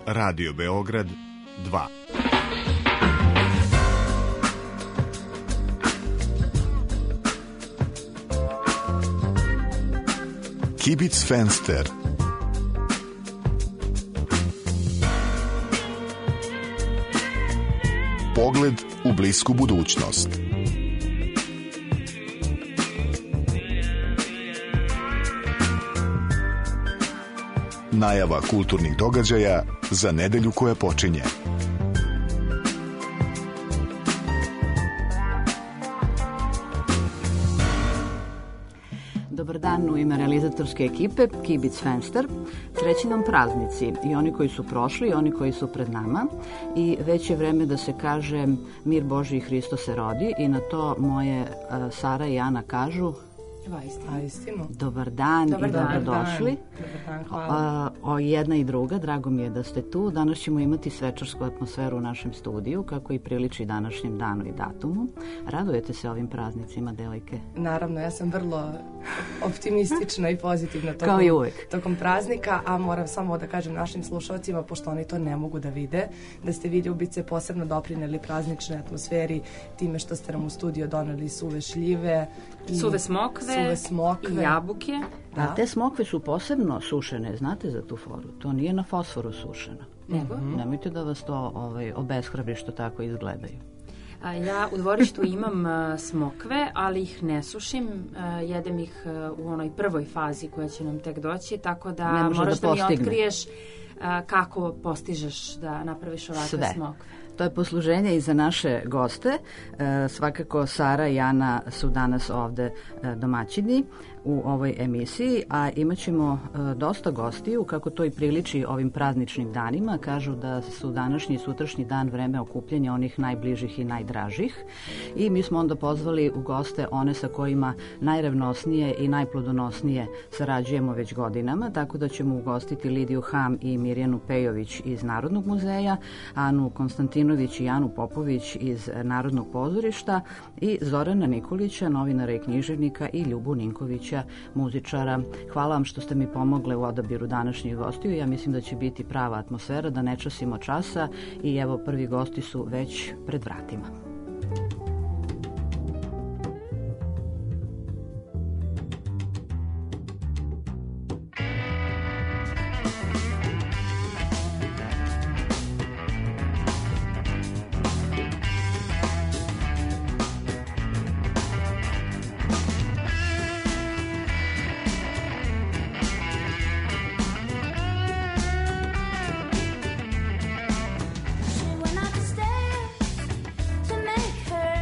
Radio Beograd 2. Kibic Fenster. Pogled u blisku budućnost. Najava kulturnih događaja za nedelju koja počinje. Dobar dan u ime realizatorske ekipe Kibic Fenster. Srećni nam praznici, i oni koji su prošli i oni koji su pred nama. I već je vreme da se kaže mir Božji i Hristo se rodi, i na to moje Sara i Ana kažu Istinu. Dobar dan i dobrodošli. Jedna i druga, drago mi je da ste tu. Danas ćemo imati svečarsku atmosferu u našem studiju, kako i priliči današnjem danu i datumu. Radujete se ovim praznicima, devojke? Naravno, ja sam vrlo optimistična i pozitivna tokom praznika, a moram samo da kažem našim slušalcima, pošto oni to ne mogu da vide, da ste vi ljubice posebno doprineli prazničnoj atmosferi time što ste nam u studio doneli suve šljive, suve smokve i jabuke. Da. A te smokve su posebno sušene, znate za tu foru? To nije na fosforu sušeno. Nego? Nemojte da vas to obeshrabri što tako izgledaju. Ja u dvorištu imam smokve, ali ih ne sušim, jedem ih u onoj prvoj fazi koja će nam tek doći, tako da moraš da mi otkriješ kako postižeš da napraviš ovakve smokve. To je posluženje i za naše goste. Svakako Sara i Ana su danas ovde domaćini u ovoj emisiji, a imat ćemo dosta gostiju, kako to i priliči ovim prazničnim danima. Kažu da su današnji i sutrašnji dan vreme okupljanja onih najbližih i najdražih, i mi smo onda pozvali u goste one sa kojima najrevnosnije i najplodonosnije sarađujemo već godinama, tako da ćemo ugostiti Lidiju Ham i Mirjanu Pejović iz Narodnog muzeja, Anu Konstantinović i Janu Popović iz Narodnog pozorišta i Zorana Nikolića, novinara i književnika, i Ljubu Ninkovića, muzičara. Hvala vam što ste mi pomogle u odabiru današnjih gostiju. Ja mislim da će biti prava atmosfera, da ne časimo časa, i evo prvi gosti su već pred vratima. She went up the stairs to make her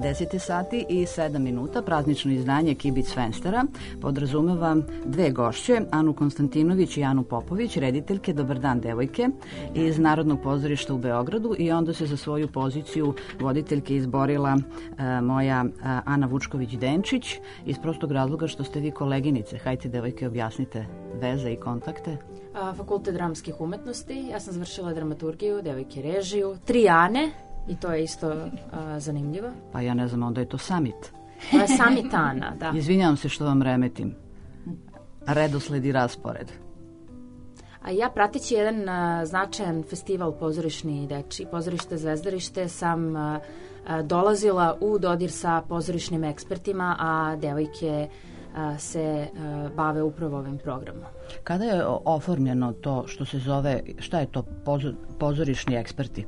10 sati i 7 minuta, praznično izdanje Kibic Fenstera podrazumeva dve gošće, Anu Konstantinović i Anu Popović, rediteljke Dobar dan devojke iz Narodnog pozorišta u Beogradu, i onda se za svoju poziciju voditeljke izborila moja Ana Vučković-Denčić iz prostog razloga što ste vi koleginice. Hajte devojke, objasnite veze i kontakte. Fakultet dramskih umetnosti, ja sam završila dramaturgiju, devojke režiju, 3 Ane, i to je isto zanimljivo. Pa ja ne znam, onda je to Summit. To je Summit Ana, da. Izvinjavam se što vam remetim. Redosled i raspored. A ja, prateći jedan značajan festival pozorišni dečiji, pozorište Zvezdarište, sam dolazila u dodir sa pozorišnim ekspertima, a devojke se bave upravo ovim programom. Kada je oformljeno to što se zove, šta je to pozorišni eksperti?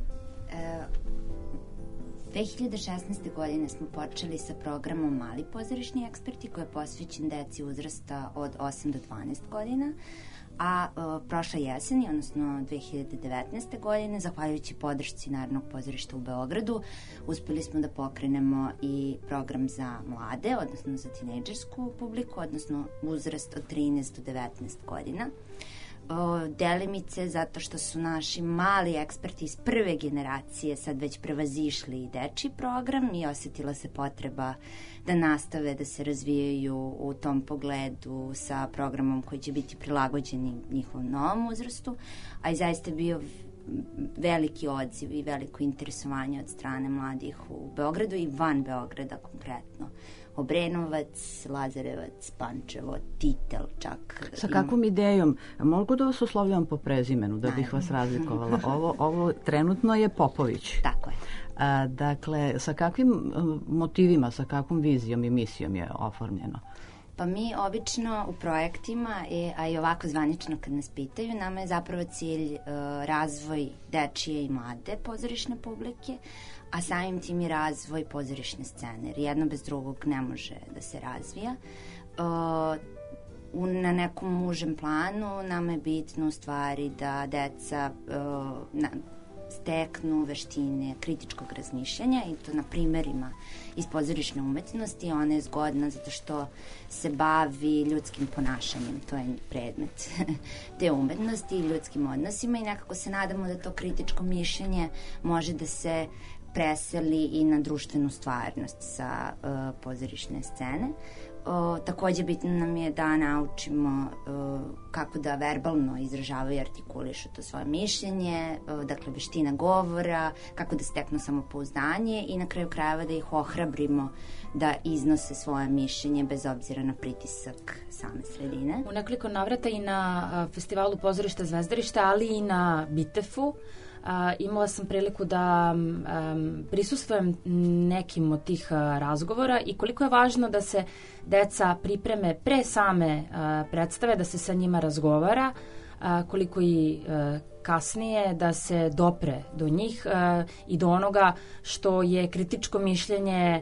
2016. godine smo počeli sa programom Mali pozorišni eksperti, koji je posvećen deci uzrasta od 8 do 12 godina, a prošle jeseni, odnosno 2019. godine, zahvaljujući podršci Narodnog pozorišta u Beogradu, uspeli smo da pokrenemo i program za mlade, odnosno za tinejdžersku publiku, odnosno uzrast od 13 do 19 godina. Delimice zato što su naši mali eksperti iz prve generacije sad već prevazišli i dečiji program i osetila se potreba da nastave da se razvijaju u tom pogledu sa programom koji će biti prilagođeni njihovom novom uzrastu, a i zaista je bio veliki odziv i veliko interesovanje od strane mladih u Beogradu i van Beograda konkretno. Obrenovac, Lazarevac, Pančevo, Titel čak. Sa kakvom idejom? Mogu da vas oslovljam po prezimenu da bih vas razlikovala? Ovo trenutno je Popović. Tako je. Dakle, sa kakvim motivima, sa kakvom vizijom i misijom je oformljeno? Pa mi obično u projektima, a i ovako zvanično kad nas pitaju, nama je zapravo cilj razvoj dečije i mlade pozorišne publike, a samim tim i razvoj pozorišne scene, jer jedno bez drugog ne može da se razvija. Na nekom užem planu nama je bitno u stvari da deca steknu veštine kritičkog razmišljanja, i to na primerima iz pozorišne umetnosti. Ona je zgodna zato što se bavi ljudskim ponašanjem, to je predmet te umetnosti i ljudskim odnosima, i nekako se nadamo da to kritičko mišljenje može da se preseli i na društvenu stvarnost sa pozorišne scene. Takođe bitno nam je da naučimo kako da verbalno izražavaju i artikulišu to svoje mišljenje, dakle veština govora, kako da steknu samopouzdanje i na kraju krajeva da ih ohrabrimo da iznose svoje mišljenje bez obzira na pritisak same sredine. U nekoliko navrata i na festivalu pozorišta Zvezdarišta, ali i na Bitefu, imala sam priliku da prisustvujem nekim od tih razgovora i koliko je važno da se deca pripreme pre same predstave, da se sa njima razgovara, koliko i kasnije da se dopre do njih i do onoga što je kritičko mišljenje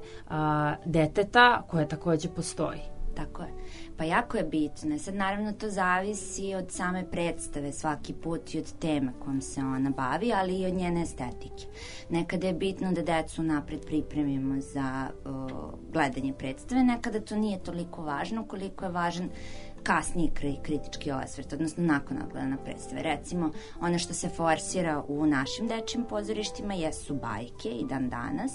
deteta koje takođe postoji. Tako je. Pa jako je bitno. Sad naravno to zavisi od same predstave svaki put i od teme kojom se ona bavi, ali i od njene estetike. Nekada je bitno da decu napred pripremimo za gledanje predstave, nekada to nije toliko važno koliko je važan kasniji kritički osvrt, odnosno nakon odgledana predstave. Recimo, ono što se forsira u našim dečjim pozorištima jesu bajke i dan danas,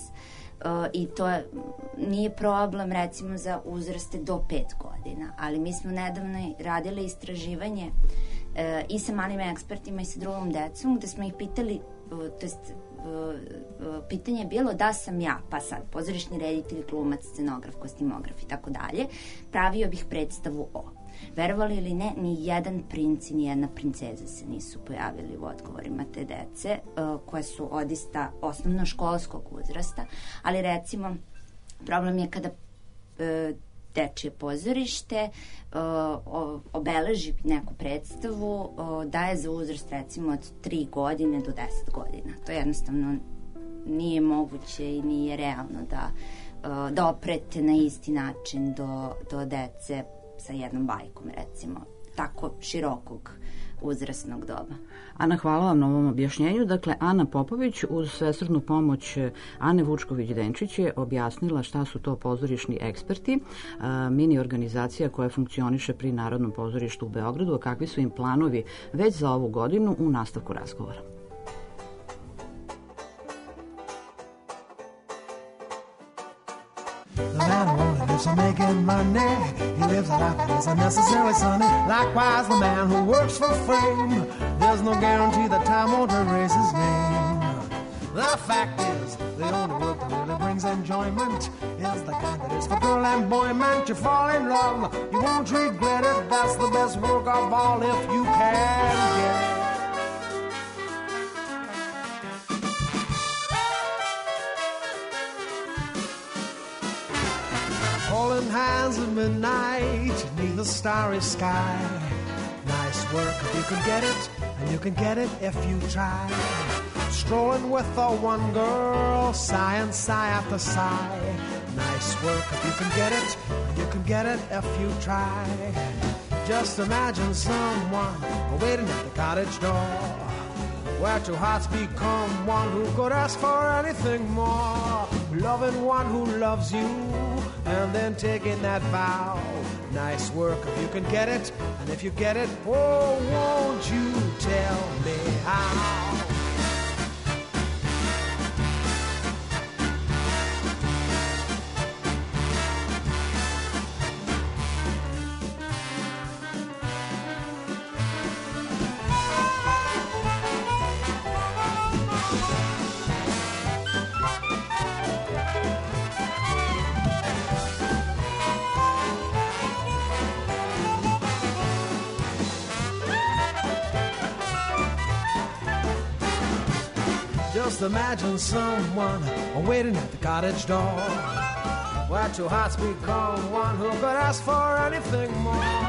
i to nije problem recimo za uzraste do 5 godina, ali mi smo nedavno radili istraživanje i sa malim ekspertima i sa drugom decom, gde smo ih pitali, to jest pitanje je bilo da sam ja, pa sad pozorišni reditelj, glumac, scenograf, kostimograf i tako dalje, pravio bih predstavu o. Verovali ili ne, ni jedan princ i ni jedna princeza se nisu pojavili u odgovorima te dece, koje su odista osnovnoškolskog uzrasta, ali recimo problem je kada dečije pozorište obeleži neku predstavu da je za uzrast recimo od 3 godine do 10 godina. To jednostavno nije moguće i nije realno da oprete na isti način do dece sa jednom bajkom, recimo, tako širokog uzrasnog doba. Ana, hvala vam na ovom objašnjenju. Dakle, Ana Popović uz svesrdnu pomoć Ane Vučković-Denčić je objasnila šta su to pozorišni eksperti, mini organizacija koja funkcioniše pri Narodnom pozorištu u Beogradu, a kakvi su im planovi već za ovu godinu u nastavku razgovora. The man who only lives for making money, he lives a life that is unnecessarily sunny. Likewise, the man who works for fame, there's no guarantee that time won't erase his name. The fact is, the only work that really brings enjoyment is the kind that is for girl and boy. Man, you fall in love, you won't regret it. That's the best work of all if you can get it. Holding hands at midnight beneath the starry sky. Nice work if you can get it, and you can get it if you try. Strolling with the one girl, sigh and sigh after sigh. Nice work if you can get it, and you can get it if you try. Just imagine someone waiting at the cottage door, where two hearts become one who could ask for anything more. Loving one who loves you, and then taking that vow. Nice work if you can get it, and if you get it, oh, won't you tell me how? Just imagine someone waiting at the cottage door, where two hearts become one who could ask for anything more.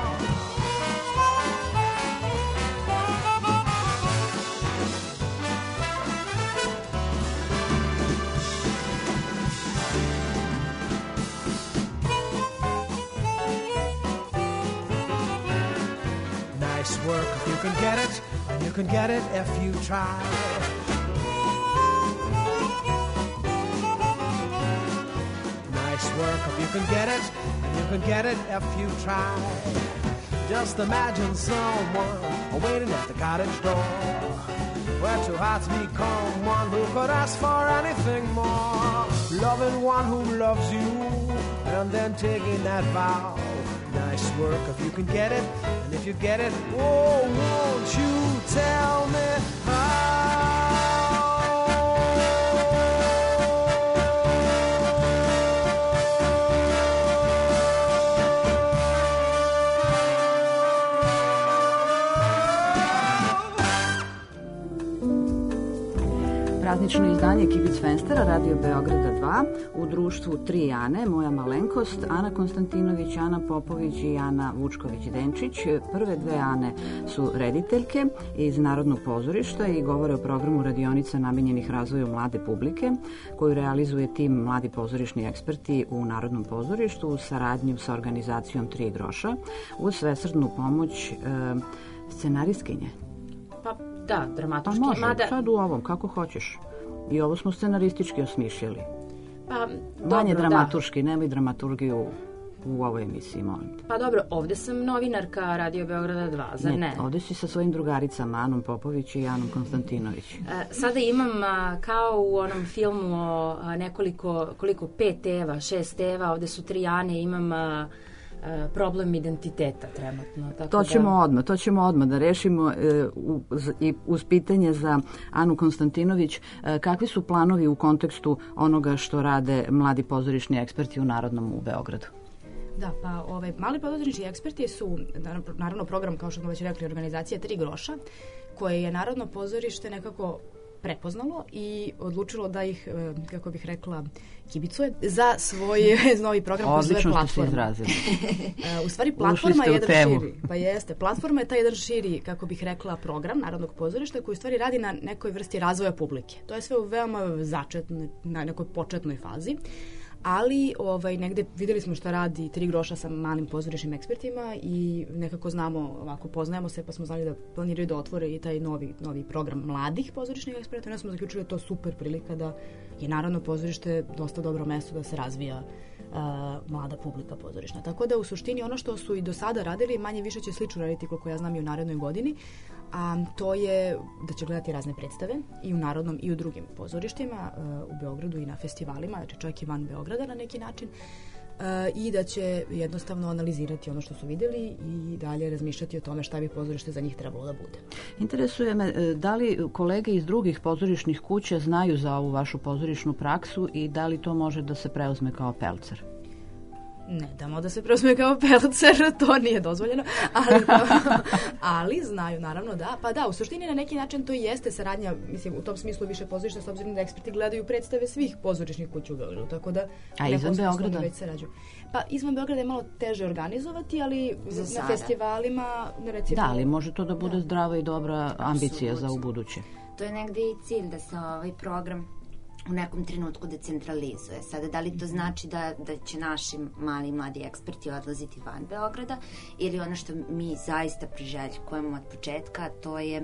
Nice work if you can get it, and you can get it if you try. Work if you can get it, and you can get it if you try. Just imagine someone waiting at the cottage door, where two hearts become one who could ask for anything more. Loving one who loves you, and then taking that vow. Nice work if you can get it, and if you get it, oh, won't you tell me how? Praznično izdanje Kibic Fenstera, Radio Beograda 2, u društvu tri Ane, moja malenkost, Ana Konstantinović, Ana Popović i Ana Vučković-Denčić. Prve dve Ane su rediteljke iz Narodnog pozorišta i govore o programu radionica namenjenih razvoju mlade publike, koju realizuje tim mladi pozorišni eksperti u Narodnom pozorištu u saradnju sa organizacijom Tri groša, uz svesrdnu pomoć scenaristkinje. Pa da, dramatuški. Pa može, sad u ovom, kako hoćeš. I ovo smo scenaristički osmišljali. Pa, manje dramaturški, nemoj dramaturgiju u ovoj emisiji, molim te. Pa dobro, ovde sam novinarka Radio Beograda 2, zar ne? Ne, ovde si sa svojim drugaricama, Anom Popović i Anom Konstantinović. Sada imam, kao u onom filmu o koliko 5 Eva, 6 Eva, ovde su 3 Ane, imam problem identiteta trenutno. Tako to ćemo odmah da rešimo i uz pitanje za Anu Konstantinović. Kakvi su planovi u kontekstu onoga što rade mladi pozorišni eksperti u Narodnom u Beogradu? Da, pa mali pozorišni eksperti su naravno program, kao što smo već rekli, organizacija Tri groša, koje je Narodno pozorište nekako prepoznalo i odlučilo da ih, kako bih rekla, kibicuje za svoj novi program koji se zove Platforma. Odlično ste se izrazili. U stvari, Platforma je jedan širi. Pa jeste, Platforma je taj jedan širi, kako bih rekla, program Narodnog pozorišta koji u stvari radi na nekoj vrsti razvoja publike. To je sve u veoma začetnoj, na nekoj početnoj fazi. ali negde videli smo šta radi Tri groša sa malim pozorišnim ekspertima i nekako znamo, ovako poznajemo se, pa smo znali da planiraju da otvore i taj novi program mladih pozorišnih eksperta. Onda smo zaključili da je to super prilika da je Narodno pozorište dosta dobro mesto da se razvija mlada publika pozorišna. Tako da u suštini ono što su i do sada radili manje više će slično raditi koliko ja znam i u narednoj godini, a to je da će gledati razne predstave i u Narodnom i u drugim pozorištima u Beogradu i na festivalima, znači čak i van Beograda na neki način, i da će jednostavno analizirati ono što su videli i dalje razmišljati o tome šta bi pozorište za njih trebalo da bude. Interesuje me, da li kolege iz drugih pozorišnih kuća znaju za ovu vašu pozorišnu praksu i da li to može da se preuzme kao pelcer? Ne damo da se preuzme kao pelcer, to nije dozvoljeno, ali znaju naravno da. Pa da, u suštini na neki način to i jeste saradnja, mislim, u tom smislu više pozorišta, s obzirom da eksperti gledaju predstave svih pozorišnih kuća u Beogradu, tako da... A izvan Beograda? Pa izvan Beograda je malo teže organizovati, ali na festivalima... Recimo, da, ali može to da bude zdrava i dobra ambicija za ubuduće. To je negde i cilj da se ovaj program u nekom trenutku decentralizuje. Sada, da li to znači da će naši mladi eksperti odlaziti van Beograda ili ono što mi zaista priželjkujemo od početka, to je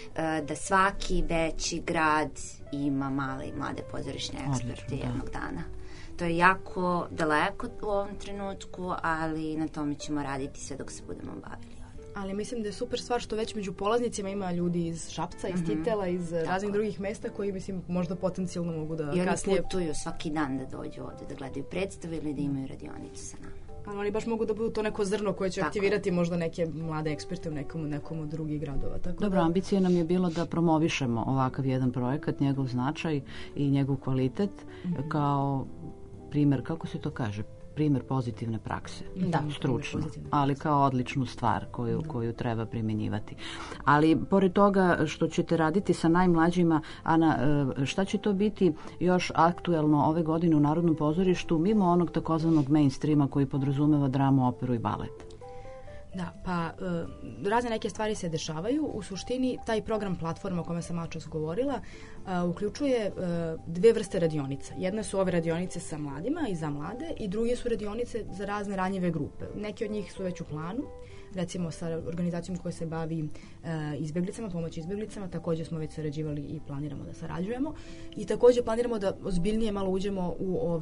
da svaki veći grad ima male i mlade pozorišne eksperte jednog dana. To je jako daleko u ovom trenutku, ali na tome ćemo raditi sve dok se budemo bavili. Ali mislim da je super stvar što već među polaznicima ima ljudi iz Šapca, iz Titela, iz raznih drugih mesta koji, mislim, možda potencijalno mogu da kasnije... I oni putuju svaki dan da dođu ovde, da gledaju predstave ili da imaju radionicu sa nama. Ali oni baš mogu da budu to neko zrno koje će aktivirati možda neke mlade eksperte u nekom od drugih gradova. Tako dobro, ambicija nam je bilo da promovišemo ovakav jedan projekat, njegov značaj i njegov kvalitet kao primer, kako se to kaže, primer pozitivne prakse, stručno, ali kao odličnu stvar koju treba primjenjivati. Ali pored toga što ćete raditi sa najmlađima, Ana, šta će to biti još aktuelno ove godine u Narodnom pozorištu mimo onog takozvanog mainstreama koji podrazumeva dramu, operu i balet? Da, pa razne neke stvari se dešavaju. U suštini taj program platforma o kome sam mačas govorila uključuje dve vrste radionica. Jedna su ove radionice sa mladima i za mlade i druge su radionice za razne ranjive grupe. Neki od njih su već u planu, recimo sa organizacijom koja se bavi izbeglicama, pomoći izbeglicama, također smo već sarađivali i planiramo da sarađujemo i također planiramo da ozbiljnije malo uđemo u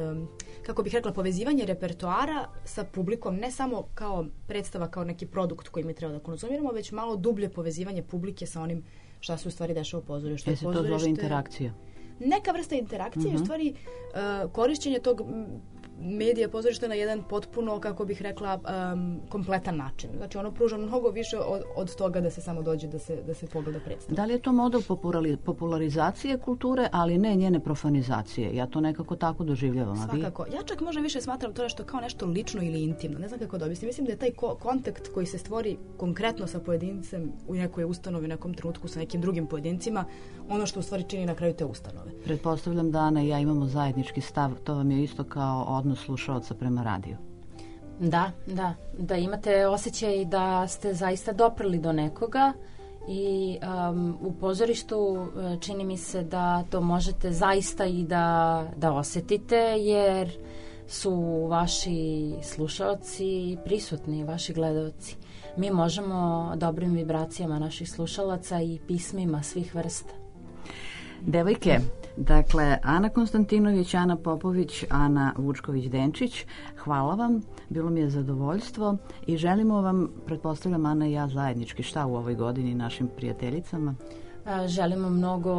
kako bih rekla, povezivanje repertoara sa publikom, ne samo kao predstava, kao neki produkt koji mi treba da konzumiramo, već malo dublje povezivanje publike sa onim šta se u stvari dešava u pozorištu. Se to zove interakcija? Neka vrsta interakcije, u stvari korišćenje tog medija pozorišta na jedan potpuno, kako bih rekla, kompletan način. Znači ono pruža mnogo više od toga da se samo dođe da se pogleda predstava. Da li je to model popularizacije kulture, ali ne njene profanizacije? Ja to nekako tako doživljavam. Svakako. Ja čak možda više smatram to nešto kao nešto lično ili intimno. Ne znam kako da objasnim. Mislim da je taj kontakt koji se stvori konkretno sa pojedincem u nekoj ustanovi, u nekom trenutku sa nekim drugim pojedincima, ono što u stvari čini na kraju te ustanove. Pretpostavljam da Ana i ja imamo zajednički stav. To vam je isto kao odnos slušaoca prema radiju. Da imate osjećaj da ste zaista doprli do nekoga i u pozorištu čini mi se da to možete zaista i da osjetite, jer su vaši slušaoci prisutni, vaši gledaoci. Mi možemo dobrim vibracijama naših slušalaca i pismima svih vrsta. Devojke, dakle, Ana Konstantinović, Ana Popović, Ana Vučković-Denčić, hvala vam, bilo mi je zadovoljstvo i želimo vam, pretpostavljam, Ana i ja zajednički, šta u ovoj godini našim prijateljicama? Želimo mnogo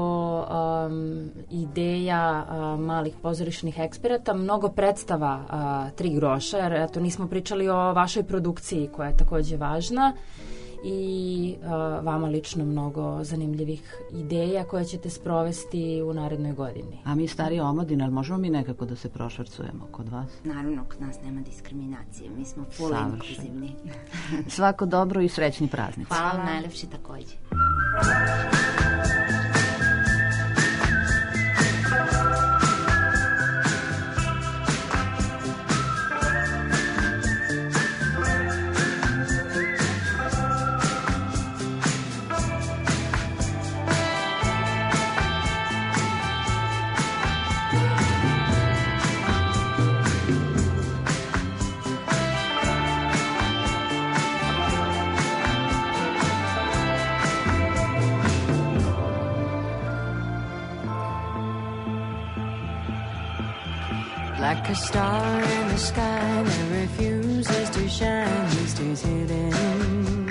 ideja malih pozorišnih eksperata, mnogo predstava Tri groša, jer eto nismo pričali o vašoj produkciji koja je također važna, i vama lično mnogo zanimljivih ideja koje ćete sprovesti u narednoj godini. A mi starije omladine, ali možemo mi nekako da se prošvercujemo kod vas? Naravno, kod nas nema diskriminacije, mi smo full inkluzivni. Svako dobro i srećni praznici. Hvala, najlepši također. Like a star in the sky that refuses to shine, he stays hidden.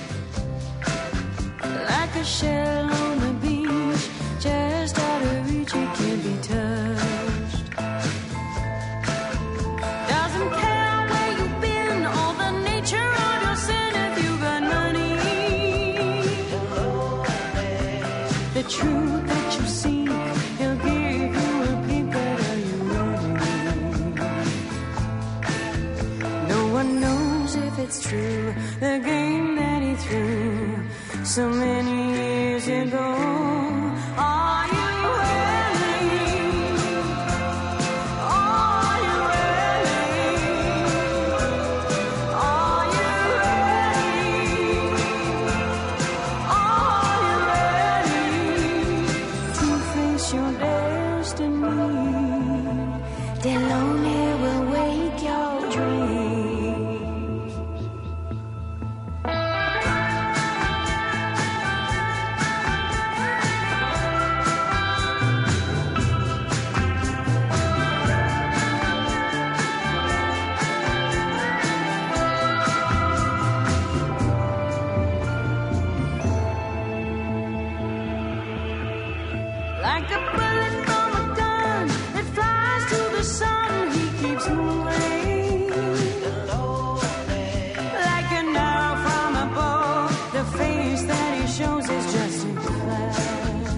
Like a shell on the beach, just out of reach, it can't be touched. Doesn't care where you've been or the nature of your sin if you got money. The truth that you seek, he'll give you a peek, but are you ready? No one knows if it's true, the game that he threw so many years ago. Are you ready? Are you ready? Are you ready? Are you ready to face your destiny? Then lonely will wake your dreams. Like a bullet from a gun that flies to the sun, he keeps moving. Like an arrow from a bow, the face that he shows is just a flash.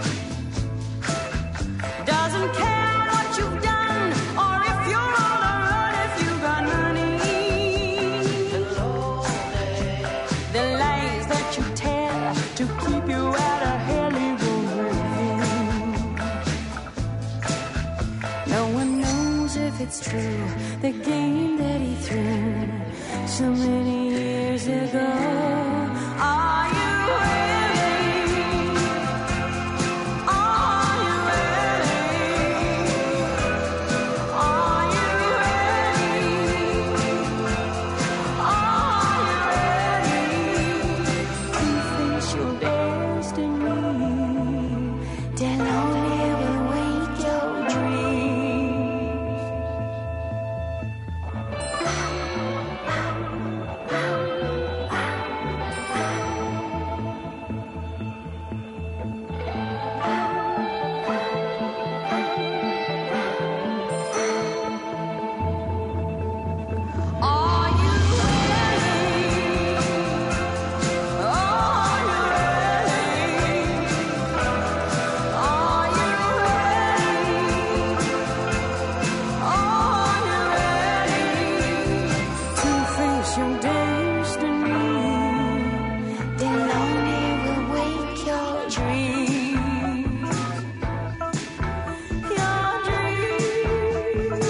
Doesn't care what you've done or if you're on the run, if you got money. The lies that you tell to keep you out of hell, he won't reveal. No one knows if it's true, the game that he threw so many years ago. Are you ready? Are you ready? Are you ready? Are you ready to face your destiny? Then only will wake your dreams. Are you ready? Are you ready? Are you ready? Are you ready to face your destiny? Then lonely will wake your dreams. Your dreams.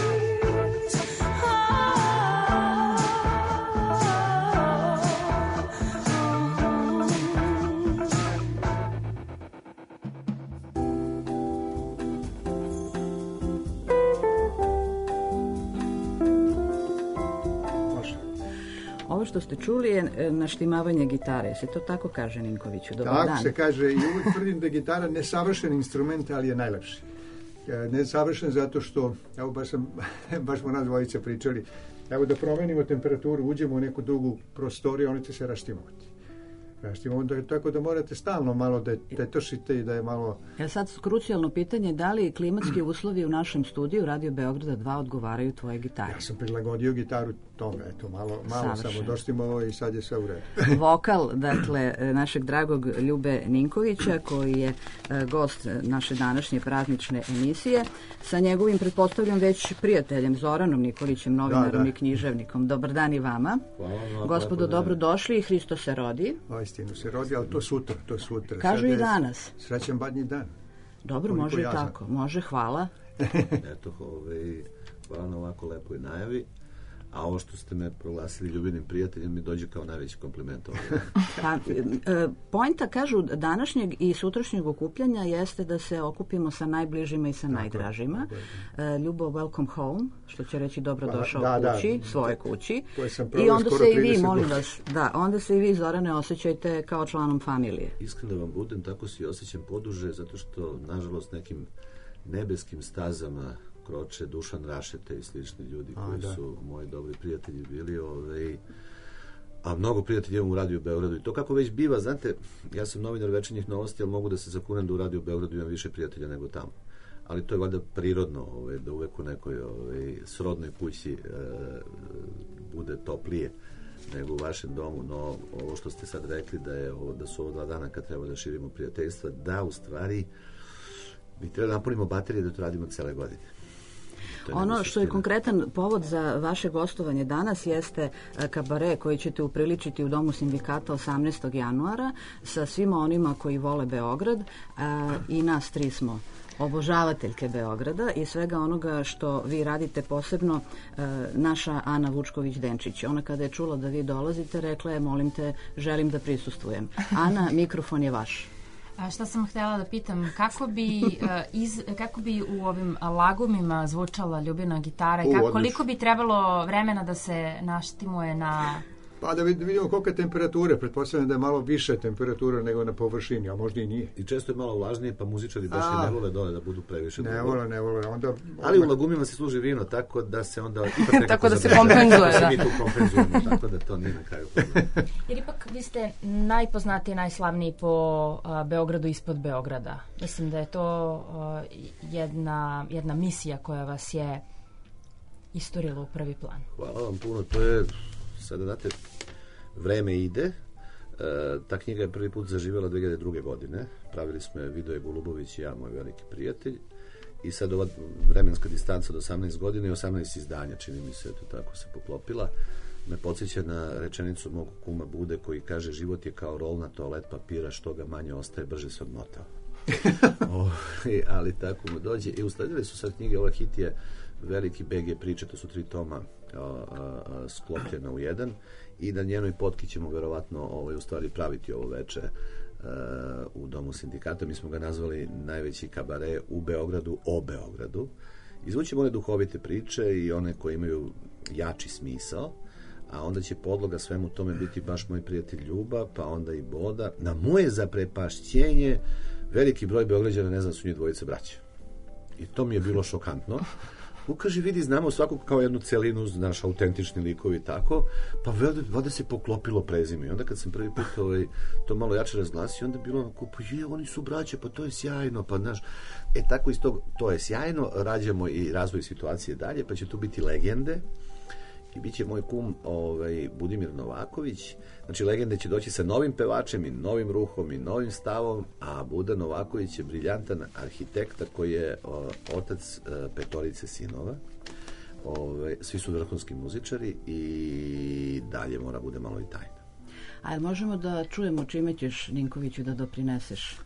Ovo što ste čuli je naštimavanje gitare. Se to tako kaže, Ninkoviću? Dobar dan. Tako se kaže i uvijek tvrdim da je gitara nesavršen instrument, ali je najlepši. Nesavršen zato što, evo baš smo nas dvojice pričali, evo da promenimo temperaturu, uđemo u neku drugu prostoriju, oni će se raštimovati. Onda je tako da morate stalno malo da tetošite i da je malo... Sad krucijalno pitanje, da li klimatski uslovi u našem studiju Radio Beograda 2 odgovaraju tvoje gitare? Ja sam prilagodio gitaru tome, eto, malo samo doštimovo i sad je sve u redu. Vokal, dakle, našeg dragog Ljube Ninkovića, koji je gost naše današnje praznične emisije, sa njegovim, pretpostavljam, već prijateljem Zoranom Nikolićem, novinarom i književnikom. Dobar dan i vama. Hvala. Gospodo, dobro došli i Hristo se rodi. Istinu se rodi, ali to sutra. Kažu i danas. Srećan badnji dan. Dobro, može i tako. Može, hvala. Eto, hvala na ovako lepoj najavi. A ovo što ste me proglasili ljubinim prijateljem mi dođe kao najveći kompliment. Poenta, kažu, današnjeg i sutrašnjeg okupljanja jeste da se okupimo sa najbližima i sa najdražima. Ljubo, welcome home, što će reći dobrodošao kući, svoje kući. I onda se i vi, molim vas, onda se i vi, Zorane, osjećajte kao članom familije. Iskreno vam budem, tako se i osjećam poduže, zato što, nažalost, nekim nebeskim stazama Kroče, Dušan Rašete i slični ljudi koji su moji dobri prijatelji bili, a mnogo prijatelji imam u Radio Beogradu i to kako već biva, znate, ja sam novinar Večernjih novosti, ali mogu da se zakunem da u Radio Beogradu imam više prijatelja nego tamo. Ali to je valjda prirodno, da uvek u nekoj srodnoj kući bude toplije nego u vašem domu, no ovo što ste sad rekli da su ovo 2 dana kad treba da širimo prijateljstva, da u stvari mi treba da napunimo baterije da to radimo cele godine. Ono što je konkretan povod za vaše gostovanje danas jeste kabare koji ćete upriličiti u Domu sindikata 18. januara sa svima onima koji vole Beograd i nas 3 smo obožavateljke Beograda i svega onoga što vi radite, posebno naša Ana Vučković-Denčić. Ona kada je čula da vi dolazite, rekla je, molim te, želim da prisustvujem. Ana, mikrofon je vaš. Šta sam htjela da pitam, kako bi u ovim lagumima zvučala Ljubina gitara i koliko bi trebalo vremena da se naštimuje na... Pa da vidimo kolika je temperatura, pretpostavljam da je malo više temperatura nego na površini, a možda i nije. I često je malo vlažnije, pa muzičari baš ne vole dole da budu previše. Ne vole. Ali u lagumima se služi vino, tako da se onda... tako da se kompenzuje, da. Mi tu kompenzujemo, tako da to nije na kraju problem. Jer ipak vi ste najpoznatiji, najslavniji po Beogradu ispod Beograda. Mislim da je to jedna misija koja vas je isturila u prvi plan. Hvala vam puno, to je... Sada, znate, vreme ide. Ta knjiga je prvi put zaživjela 2002. godine. Pravili smo je Vidoje Golubović i ja, moj veliki prijatelj. I sad ova vremenska distanca od 18 godina i 18 izdanja, čini mi se, to tako se poklopila, me podsjeća na rečenicu mog kuma Bude koji kaže: život je kao rolna toalet papira, što ga manje ostaje, brže se odmotava. Ali tako mu dođe. I usledili su sad knjige, ova hit je veliki BG priče, to su 3 toma sklopljena u jedan i na njenoj potki ćemo verovatno u stvari praviti ovo veče u Domu sindikata. Mi smo ga nazvali najveći kabare u Beogradu o Beogradu. Izvućemo one duhovite priče i one koje imaju jači smisao, a onda će podloga svemu tome biti baš moj prijatelj Ljuba, pa onda i Boda. Na moje zaprepašćenje veliki broj Beograđana ne zna su njih dvojice braća. I to mi je bilo šokantno. Kaže, vidi, znamo svakog kao jednu celinu, naš autentični likovi tako, pa valjda se poklopilo prezime. I onda kad sam prvi put to malo jače razglasio, onda je bilo onako, pa oni su braća, pa to je sjajno, pa znaš. Tako iz tog, to je sjajno, rađamo i razvoj situacije dalje, pa će tu biti legende. I bit će moj kum Budimir Novaković. Znači, legende će doći sa novim pevačem i novim ruhom i novim stavom, a Buda Novaković je briljantan arhitekta koji je otac 5 sinova. Svi su vrhunski muzičari i dalje mora bude malo i tajna. A možemo da čujemo čime ćeš, Ninkoviću, da doprineseš?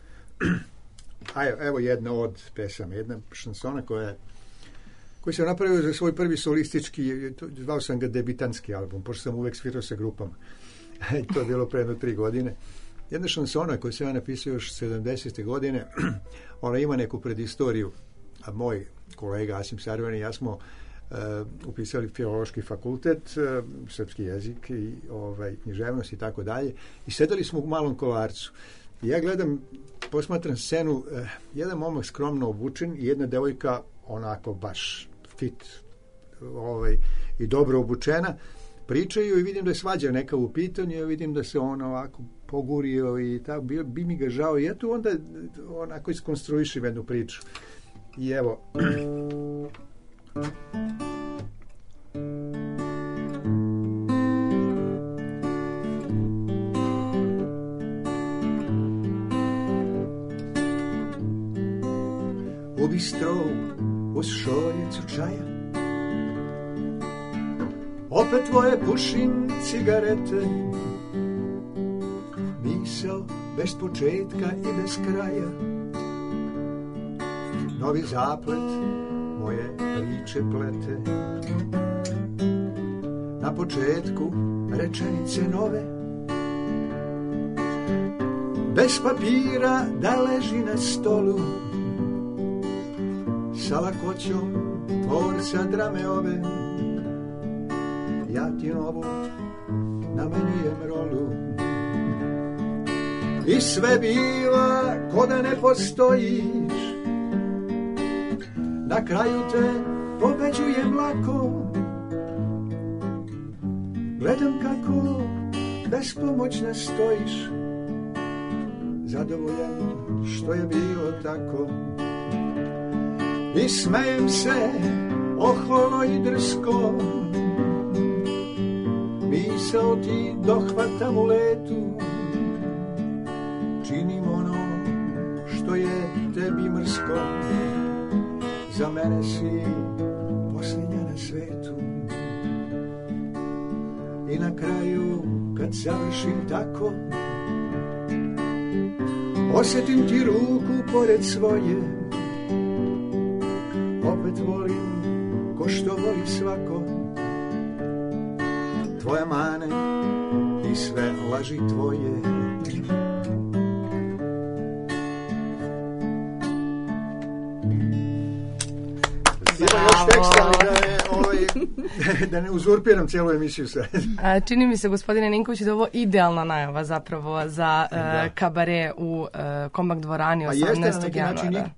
Evo jedna od pesama, jedna šansona koji sam napravio za svoj prvi solistički, zvao sam ga debitanski album, pošto sam uvek svirao sa grupama. To je bilo pre 3 godine. Jedna šansona koju sam ja napisao još 70. godine, ona ima neku predistoriju, a moj kolega Asim Sarvan i ja smo upisali filološki fakultet, srpski jezik i književnost i tako dalje, i sedeli smo u malom kolarcu. I ja gledam, posmatram scenu, jedan momak skromno obučen i jedna devojka onako baš fit i dobro obučena, pričaju i vidim da je svađa neka u pitanju, ja vidim da se on ovako pogurio i tako, bi mi ga žao i ja tu onda onako iskonstruišim jednu priču. I evo... U bistrovu uz šoljicu čaja opet tvoje pušim cigarete, misao bez početka i bez kraja, novi zaplet moje priče plete, na početku rečenice nove, bez papira da leži na stolu, sa lakoćom tvorca drame ove, ja ti novu namenujem rolu. I sve biva ko da ne postojiš, na kraju te pobeđujem lako. Gledam kako bespomoćna stojiš, zadovoljan što je bilo tako. I smejem se oholo i drsko, misao ti dohvatam u letu. Činim ono što je tebi mrsko, za mene si posljednja na svetu. I na kraju kad završim tako, osjetim ti ruku pored svoje. Opet volim ko što voli svako, tvoje mane i sve laži tvoje. Ima još teksta, ali da ne uzurpiram cijelu emisiju sad. Čini mi se, gospodine Ninković, da je ovo idealna najava zapravo za kabare u Kombak dvorani 18. januara. A jeste na neki način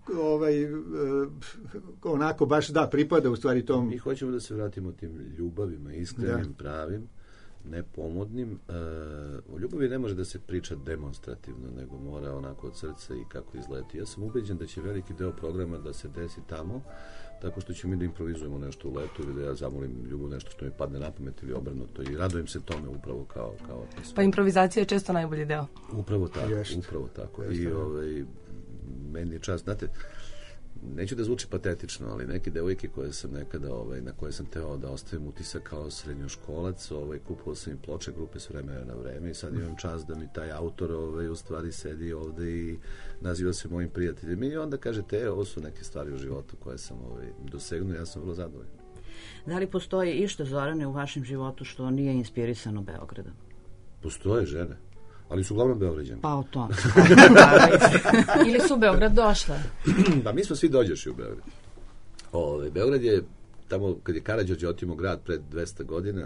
onako baš da pripada u stvari tom. Mi hoćemo da se vratimo tim ljubavima, iskrenim, pravim, nepomodnim. O ljubavi ne može da se priča demonstrativno, nego mora onako od srca i kako izleti. Ja sam ubeđen da će veliki deo programa da se desi tamo, tako što ćemo mi da improvizujemo nešto u letu ili da ja zamolim Ljubu nešto što mi padne na pamet ili obrnuto i radujem se tome upravo kao atmosfera. Pa improvizacija je često najbolji deo. Upravo tako. I meni je čast, znate, neću da zvuči patetično, ali neke devojke koje sam nekada, na koje sam teo da ostavim utisak kao srednjoškolac, kupovao sam im ploče grupe s vremena na vreme i sad imam čast da mi taj autor u stvari sedi ovde i naziva se mojim prijateljem i onda kažete, ovo su neke stvari u životu koje sam dosegnuo, ja sam vrlo zadovoljan. Da li postoji išta, Zorane, u vašem životu što nije inspirisano Beogradom? Postoje žene, ali su uglavnom Beograđani. Pa o to. Ili su u Beograd došle? Pa mi smo svi dođeši u Beograd. Beograd je tamo kad je Karađorđe otimo grad pred 200 godina,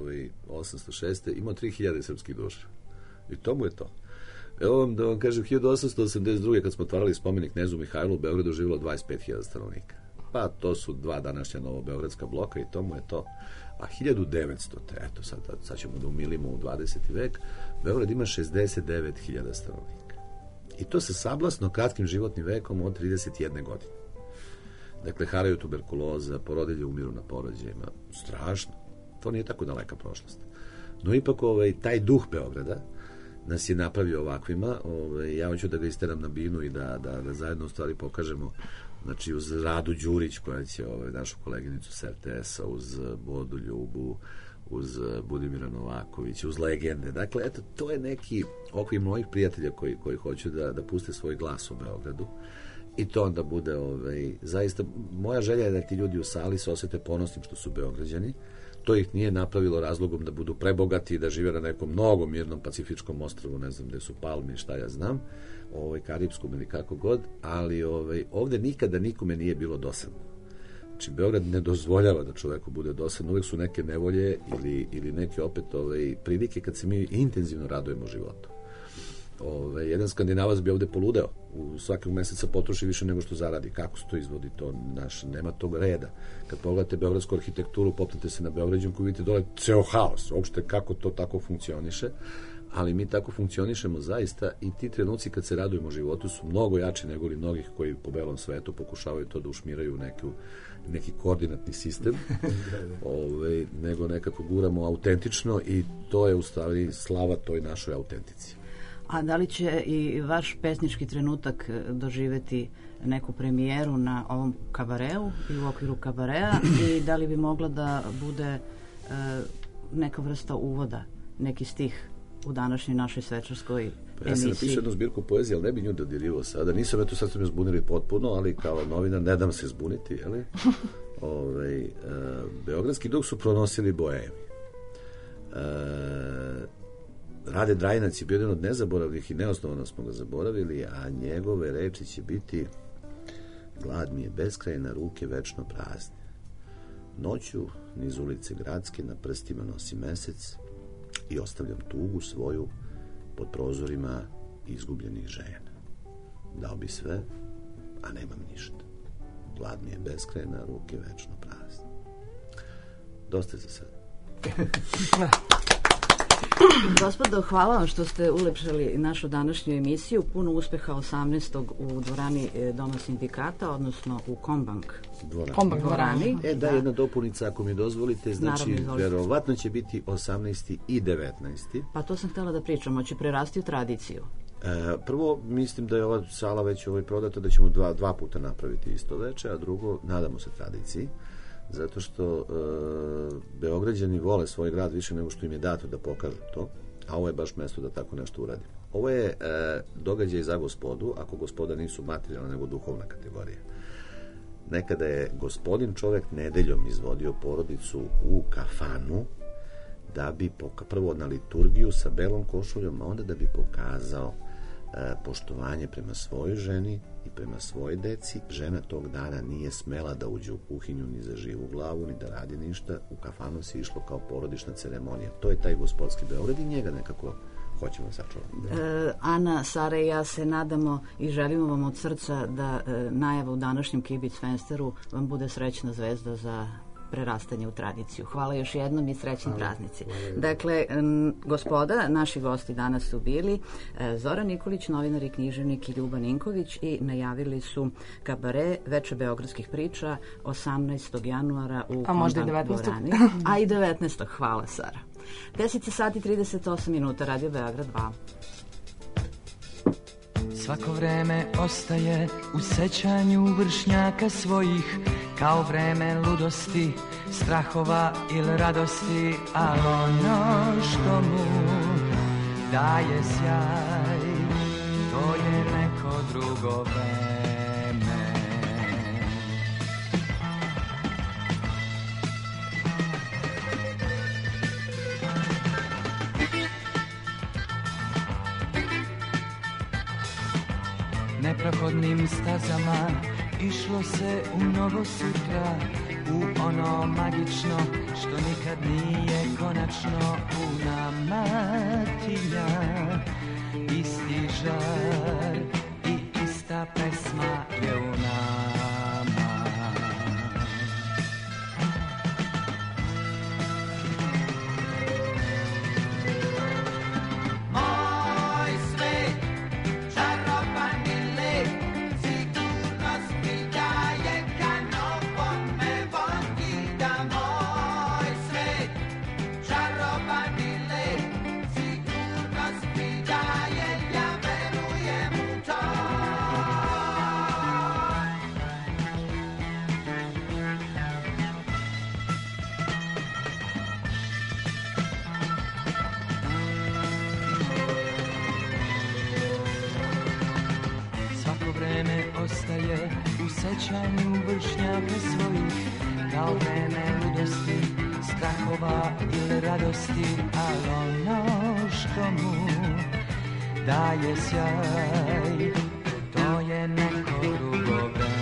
806. imao 3000 srpskih duša. I to mu je to. Evo vam da vam kažem, 1882. kad smo otvarali spomenik knezu Mihajlu, u Beogradu živjelo 25.000 stanovnika. Pa to su 2 današnja novobeogradska bloka i to mu je to. A 1900. eto sad ćemo da umilimo u 20. vek, Beograd ima 69.000 stanovnika. I to sa sablasno kratkim životnim vekom od 31 godine. Dakle, haraju tuberkuloza, porodilje umiru na porođajima. Strašno. To nije tako daleka prošlost. No ipak taj duh Beograda nas je napravio ovakvima. Ja hoću da ga isteram na binu i da zajedno u stvari pokažemo, znači uz Radu Đurić koja će našu koleginicu s RTS-a, uz Bodu Ljubu, uz Budimira Novakovića, uz legende. Dakle, eto, to je neki okvir mojih prijatelja koji hoću da puste svoj glas u Beogradu i to onda bude zaista, moja želja je da ti ljudi u sali se osjete ponosnim što su Beograđani. To ih nije napravilo razlogom da budu prebogati i da žive na nekom mnogo mirnom pacifičkom ostrvu, ne znam gde su palme i šta ja znam, Karipskom ili kako god, ali ovde nikada nikome nije bilo dosadno. Znači, Beograd ne dozvoljava da čoveku bude dosadno, uvek su neke nevolje ili neke opet prilike kad se mi intenzivno radujemo životu. Jedan Skandinavac bi ovde poludeo, u svakog meseca potroši više nego što zaradi. Kako se to izvodi? To nema tog reda. Kad pogledate beogradsku arhitekturu, popnete se na Beograđanku, vidite dole ceo haos, uopšte kako to tako funkcioniše, ali mi tako funkcionišemo zaista i ti trenuci kad se radujemo životu su mnogo jači nego li mnogih koji po belom svetu pokušavaju to da ušmiraju neki koordinatni sistem, nego nekako guramo autentično i to je u stvari slava toj našoj autentici. A da li će i vaš pesnički trenutak doživeti neku premijeru na ovom kabareu i u okviru kabarea i da li bi mogla da bude neka vrsta uvoda, neki stih u današnjoj našoj svečarskoj emisiji? Ja sam napisao jednu zbirku poezije, ali ne bi nju dodirivao sada. Nisam, sad ste me zbunili potpuno, ali kao novinar ne dam se zbuniti, jeli? Beogradski duh su pronosili boemi. Rade Drajinac je bio jedan od nezaboravnih i neosnovano smo ga zaboravili, a njegove reči će biti: glad mi je beskrajna, ruke večno prazne. Noću niz ulice gradske na prstima nosi mesec i ostavljam tugu svoju pod prozorima izgubljenih žena. Dao bi sve, a nemam ništa. glad mi je beskrajna, ruke večno prazne. Dosta je za sad. Gospodo, hvala vam što ste ulepšali našu današnju emisiju. Puno uspeha 18. u dvorani Doma sindikata, odnosno u Kombank dvorani. Da, jedna dopunica, ako mi dozvolite, znači verovatno će biti 18. i 19. Pa to sam htjela da pričam, hoće prerasti u tradiciju. Prvo, mislim da je ova sala već prodata, da ćemo dva puta napraviti isto veče, a drugo, nadamo se tradiciji, zato što Beograđani vole svoj grad više nego što im je dato da pokažu to, a ovo je baš mesto da tako nešto uradimo. Ovo je događaj za gospodu, ako gospoda nisu materijalna nego duhovna kategorija. Nekada je gospodin čovek nedeljom izvodio porodicu u kafanu da bi prvo na liturgiju sa belom košuljom, a onda da bi pokazao poštovanje prema svojoj ženi i prema svojoj deci. Žena tog dana nije smela da uđe u kuhinju ni za živu glavu, ni da radi ništa. U kafanu se išlo kao porodična ceremonija. To je taj gospodski Beograd i njega nekako hoćemo sačuvati. Ana, Sara i ja se nadamo i želimo vam od srca da najava u današnjem Kibic Fensteru vam bude srećna zvezda za prerastanje u tradiciju. Hvala još jednom i srećni praznici. Dakle, gospoda, naši gosti danas su bili Zoran Nikolić, novinar i književnik, i Ljuba Ninković, i najavili su kabare Veče beogradskih priča 18. januara u Kombank dvorani. A i 19. Hvala, Sara. 10 sati 38 minuta, Radio Beograd 2. Svako vreme ostaje u sećanju vršnjaka svojih, kao vreme ludosti, strahova ili radosti, ali ono što mu daje sjaj, to je neko drugo vreme. Neprohodnim stazama išlo se u novo sutra, u ono magično što nikad nije konačno. U nama tinja isti žar i ista pesma je u nama. Moj svet, čarobani let, sigurnost mi daje, kanopom me vodi, da moj svet, čarobani let, sigurnost mi daje, ja verujem u to. Svako vreme ostaje u sećanju vršnjaka svojih, kao vreme ludosti, strahova ili radosti, ali ono što mu daje sjaj, to je neko drugo vreme.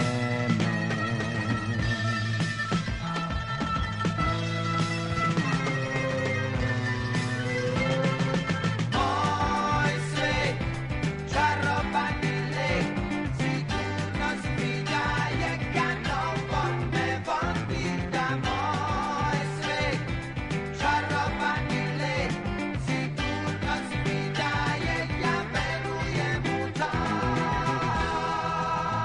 Moj svet, čarobani let, sigurnost mi daje, kanopom me vodi, da moj svet, čarobani let, sigurnost mi daje, ja verujem u to.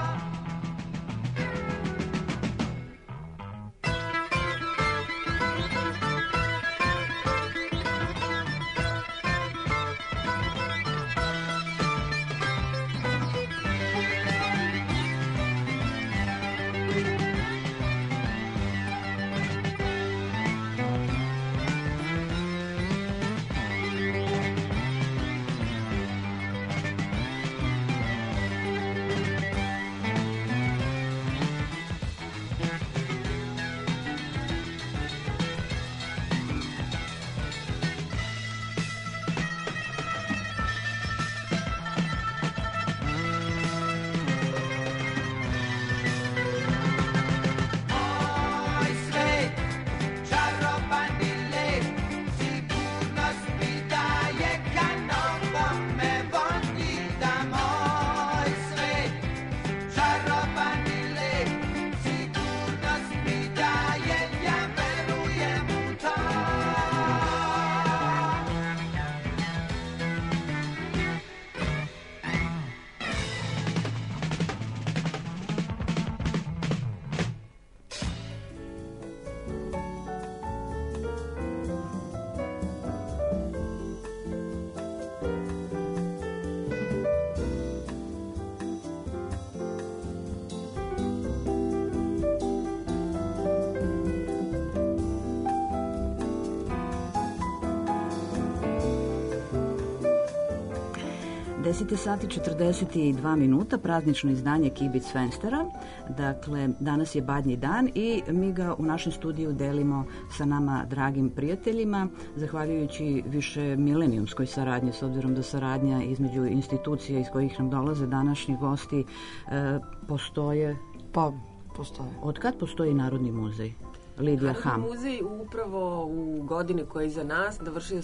10 sati 42 minuta, praznično izdanje Kibic Fenstera. Dakle, danas je Badnji dan i mi ga u našem studiju delimo sa nama dragim prijateljima, zahvaljujući više milenijumskoj saradnji, s obzirom da saradnja između institucija iz kojih nam dolaze današnji gosti postoje. Pa, postoje. Od kad postoji Narodni muzej? Lidija Ham. Narodni muzej upravo u godini koja je iza nas navršio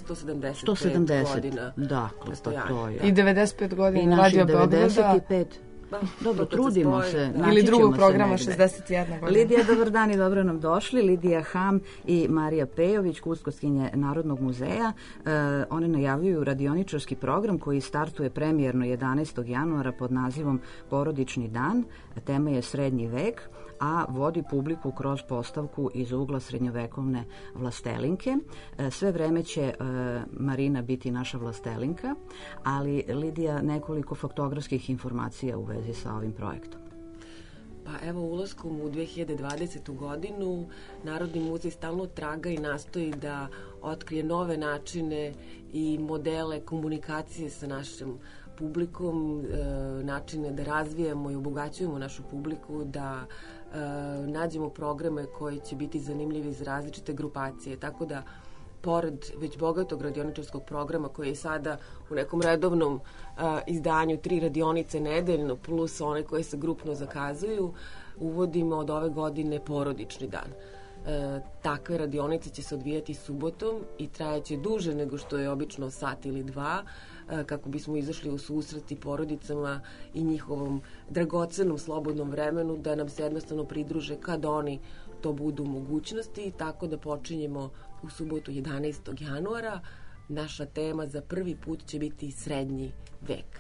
175 godina. Dakle, pa to je. I 95 godina Radio Beograda. 95. Dobro, trudimo se. Ili drugog programa 61 godina. Lidija, dobar dan i dobro nam došli. Lidija Ham i Marija Pejović, kustoskinje Narodnog muzeja. One najavljuju radioničarski program koji startuje premijerno 11. januara pod nazivom Porodični dan. Tema je Srednji vek, a vodi publiku kroz postavku iz ugla srednjovekovne vlastelinke. Sve vreme će Marina biti naša vlastelinka, ali Lidija, nekoliko faktografskih informacija u vezi sa ovim projektom. Pa evo, ulaskom u 2020. godinu Narodni muzej stalno traga i nastoji da otkrije nove načine i modele komunikacije sa našim publikom, načine da razvijamo i obogaćujemo našu publiku, da nađemo programe koji će biti zanimljivi za različite grupacije. Tako da, pored već bogatog radioničarskog programa koji je sada u nekom redovnom izdanju 3 radionice nedeljno plus one koje se grupno zakazuju, uvodimo od ove godine Porodični dan. Takve radionice će se odvijati subotom i trajaće duže nego što je obično sat ili 2, kako bismo izašli u susret i porodicama i njihovom dragocenom slobodnom vremenu, da nam se jednostavno pridruže kad oni to budu u mogućnosti, tako da počinjemo u subotu 11. januara. Naša tema za prvi put će biti Srednji vek.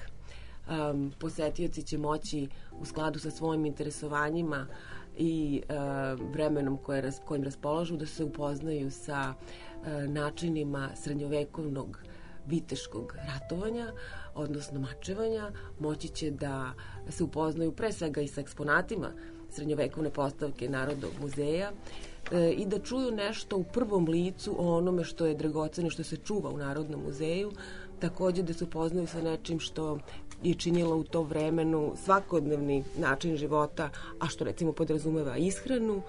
Posetioci će moći u skladu sa svojim interesovanjima i vremenom kojim raspolažu da se upoznaju sa načinima srednjovekovnog viteškog ratovanja, odnosno mačevanja. Moći će da se upoznaju pre svega i sa eksponatima srednjovekovne postavke Narodnog muzeja i da čuju nešto u prvom licu o onome što je dragoceno, što se čuva u Narodnom muzeju. Takođe da se upoznaju sa nečim što je činila u to vremenu svakodnevni način života, a što recimo podrazumeva ishranu,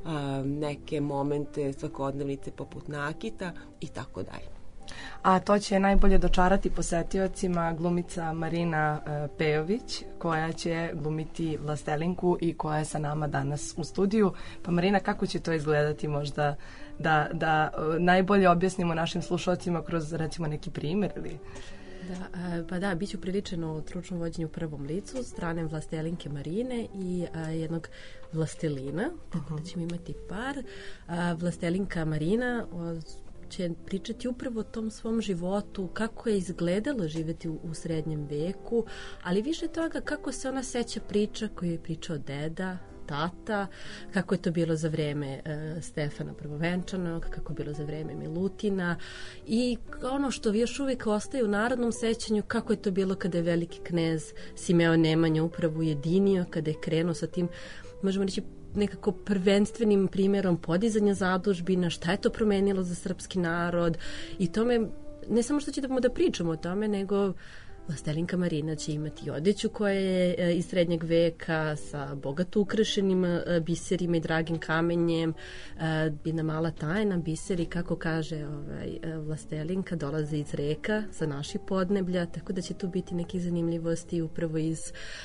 neke momente svakodnevnice poput nakita i tako dalje. A to će najbolje dočarati posetiocima glumica Marina Pejović, koja će glumiti vlastelinku i koja je sa nama danas u studiju. Pa Marina, kako će to izgledati možda da najbolje objasnimo našim slušalcima kroz recimo neki primjer ili... Da, bit ću priličeno u stručnom vođenju u prvom licu strane vlastelinke Marine i jednog vlastelina, tako da ćemo imati par. Vlastelinka Marina će pričati upravo o tom svom životu, kako je izgledalo živjeti u srednjem veku, ali više toga kako se ona seća priča koju je pričao deda, tata, kako je to bilo za vreme Stefana Prvovenčanog, kako je bilo za vreme Milutina i ono što još uvijek ostaje u narodnom sećanju, kako je to bilo kada je veliki knez Simeon Nemanja upravo ujedinio, kada je krenuo sa tim, možemo reći, nekako prvenstvenim primjerom podizanja zadužbina, šta je to promenilo za srpski narod i tome, ne samo što ćemo da pričamo o tome, nego vlastelinka Marina će imati odeću koja je iz srednjeg veka sa bogato ukrašenim biserima i dragim kamenjem, jedna mala tajna, biseri, kako kaže vlastelinka, dolaze iz reka sa naših podneblja, tako da će tu biti neke zanimljivosti upravo iz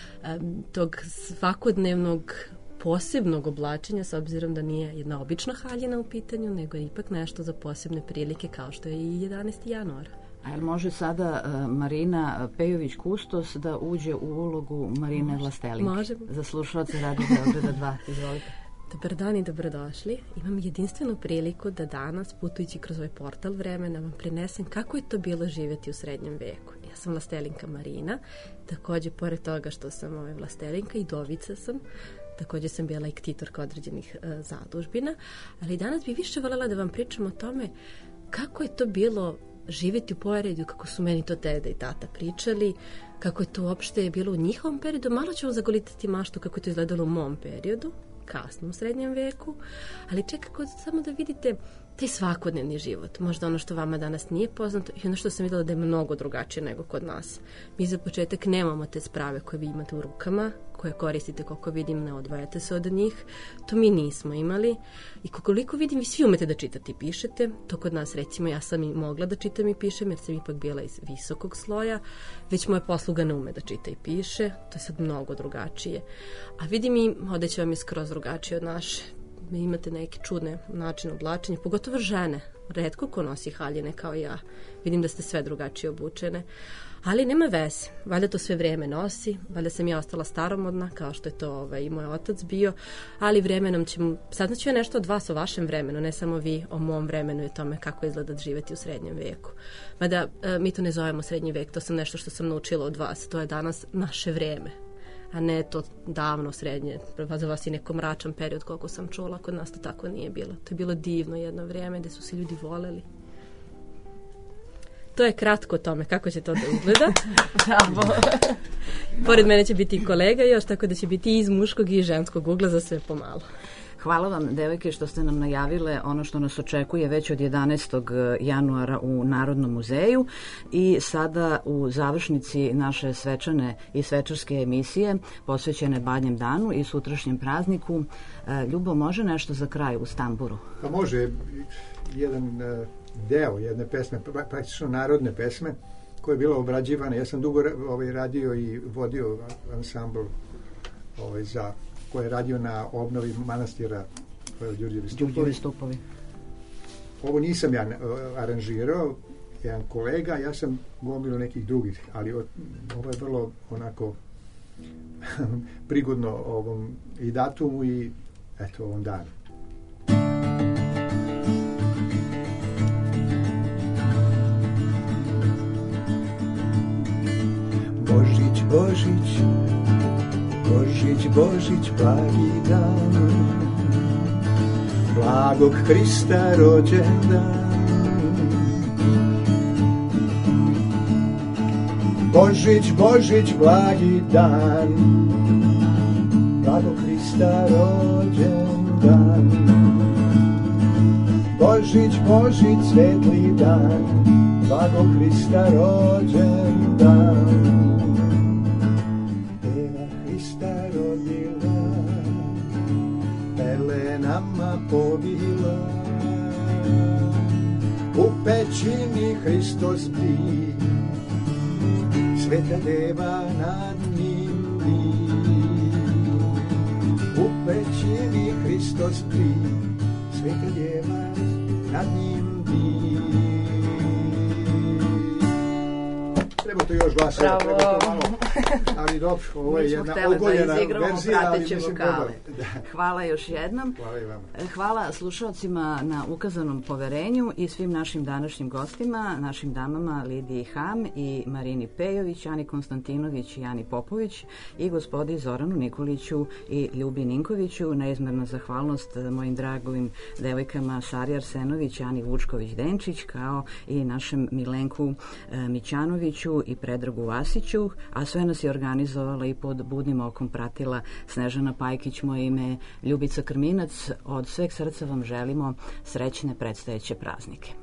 tog svakodnevnog posebnog oblačenja, s obzirom da nije jedna obična haljina u pitanju, nego je ipak nešto za posebne prilike, kao što je i 11. januar. A jel može sada Marina Pejović Kustos da uđe u ulogu Marine Vlastelinke? Može. Za slušalce Radio Beograda 2. Izvolite. Dobar dan i dobrodošli. Imam jedinstvenu priliku da danas, putujući kroz ovaj portal vremena, vam prinesem kako je to bilo živjeti u srednjem veku. Ja sam vlastelinka Marina, također pored toga što sam vlastelinka i dovica sam, također sam bila i ktitorka određenih zadužbina, ali danas bih više voljela da vam pričam o tome kako je to bilo živjeti u poredu, kako su meni to deda i tata pričali, kako je to uopšte bilo u njihovom periodu. Malo ću vam zagolitati maštu kako je to izgledalo u mom periodu, kasnom srednjem veku, ali čekako samo da vidite taj svakodnevni život, možda ono što vama danas nije poznato i ono što sam vidjela da je mnogo drugačije nego kod nas. Mi za početak nemamo te sprave koje vi imate u rukama, koje koristite, koliko vidim, ne odvajate se od njih. To mi nismo imali. I koliko vidim, vi svi umete da čitate i pišete. To kod nas, recimo, ja sam i mogla da čitam i pišem, jer sam ipak bila iz visokog sloja. Već moja posluga ne ume da čita i piše. To je sad mnogo drugačije. A vidim i odeća vam je skroz drugačije od naše. Imate neke čudne načine oblačenja, pogotovo žene. Retko ko nosi haljine kao ja. Vidim da ste sve drugačije obučene. Ali nema veze. Valjda to sve vrijeme nosi. Valjda sam ja ostala staromodna, kao što je to i moj otac bio. Ali vremenom ćemo... Saznaću ja nešto od vas o vašem vremenu, ne samo vi o mom vremenu i o tome kako izgleda živjeti u srednjem veku. Mada mi to ne zovemo srednji vek, to sam nešto što sam naučila od vas. To je danas naše vrijeme, a ne to davno srednje, za vas i neko mračan period koliko sam čula, kod nas to tako nije bilo. To je bilo divno jedno vrijeme gdje su se ljudi voleli. To je kratko o tome kako će to da izgleda. Bravo. Pored mene će biti i kolega još, tako da će biti i iz muškog i iz ženskog ugla za sve pomalo. Hvala vam, devojke, što ste nam najavile ono što nas očekuje već od 11. januara u Narodnom muzeju i sada u završnici naše svečane i svečarske emisije posvećene Badnjem danu i sutrašnjem prazniku. Ljubo, može nešto za kraj u Stamburu? Pa može, jedan deo jedne pesme, praktično narodne pesme, koja je bila obrađivana. Ja sam dugo radio i vodio ansambl za koji je radio na obnovi manastira Đurđevi stupovi. Ovo nisam ja aranžirao, jedan kolega, ja sam gomilu nekih drugih, ali ovo je vrlo onako prigodno ovom i datumu i eto ovom danu. Božić, Božić, Božić, Božić, blagi dan, blagog Krista rođendan. Božić, Božić, blagi dan, blagog Krista rođendan. Božić, Božić, svetli dan, blagog Krista rođendan. Nama pobila, u pećini Hristos bi, Sveta Deva nad njim bi. U pećini Hristos bi, Sveta Deva nad njim bi. Treba to još glasati, treba to malo, ali dobro, ovo je jedna ogoljena verzija, ali mislim dobro. Hvala još jednom. Hvala i vama. Hvala slušalcima na ukazanom poverenju i svim našim današnjim gostima, našim damama Lidiji Ham i Marini Pejović, Ani Konstantinović i Ani Popović i gospodi Zoranu Nikoliću i Ljubi Ninkoviću. Neizmerna zahvalnost mojim dragovim devojkama Sari Arsenović, Ani Vučković-Denčić, kao i našem Milenku Mićanoviću i Predragu Vasiću, a sve nas je organizovala i pod budnim okom pratila Snežana Pajkić. Moje ime je Ljubica Krminac. Od sveg srca vam želimo srećne predstojeće praznike.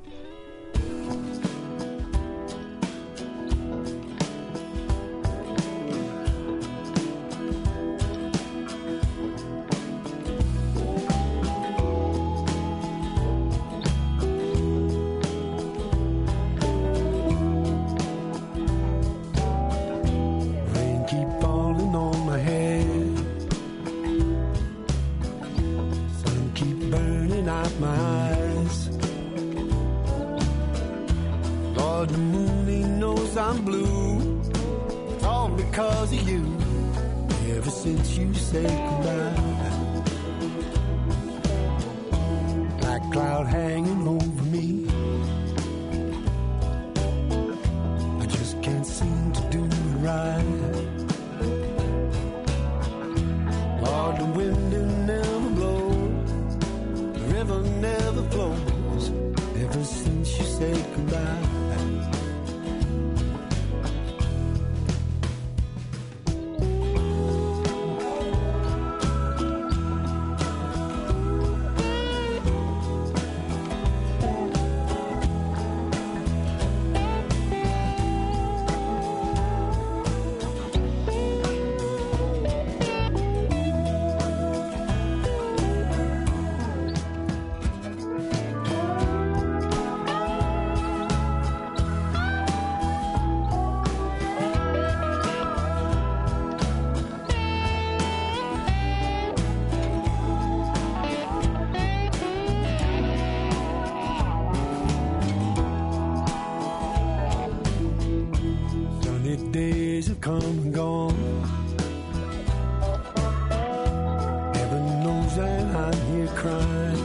crying.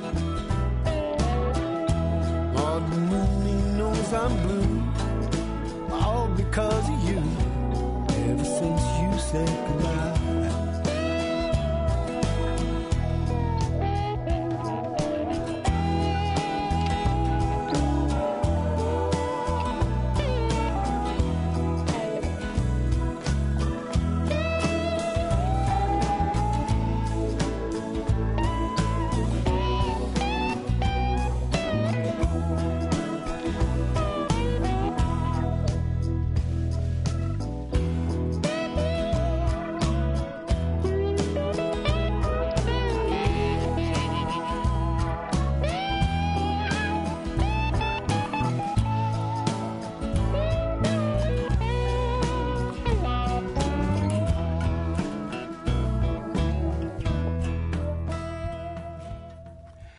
Lord, the moon, he knows I'm blue, all because of you. Ever since you said goodbye.